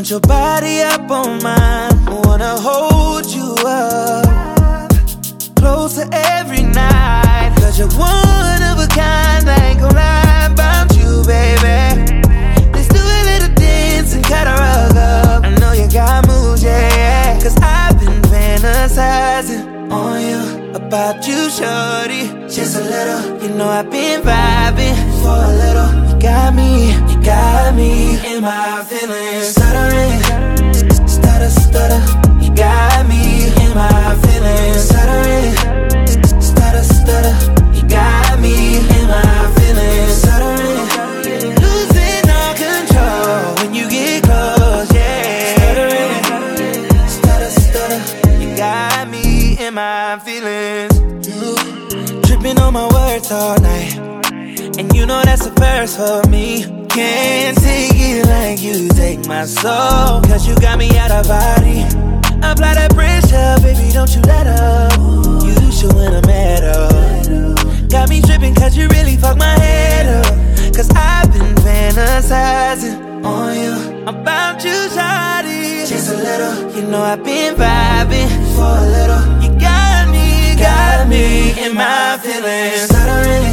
Put your body up on mine. Wanna hold you up closer every night. Cause you're one of a kind. I ain't gon' lie about you, baby. Let's do a little dance and cut a rug up. I know you got moves, yeah. Cause I've been fantasizing on you, about you, shorty. Just a little, you know I've been vibing for a little. You got me in my feelings. Stuttering, stutter, stutter. You got me in my feelings. Stuttering, stutter, stutter. You got me in my feelings. Stuttering, losing all control when you get close, yeah. Stuttering, stutter, stutter. You got me in my feelings. Tripping on my words all night, and you know that's a first for me. Can't take it like you take my soul, cause you got me out of body. Apply that pressure, baby, don't you let up. You should win a medal. Got me tripping cause you really fucked my head up. Cause I've been fantasizing on you, about you, shawty. Just a little, you know I've been vibing for a little. You got me in my feelings. Stuttering,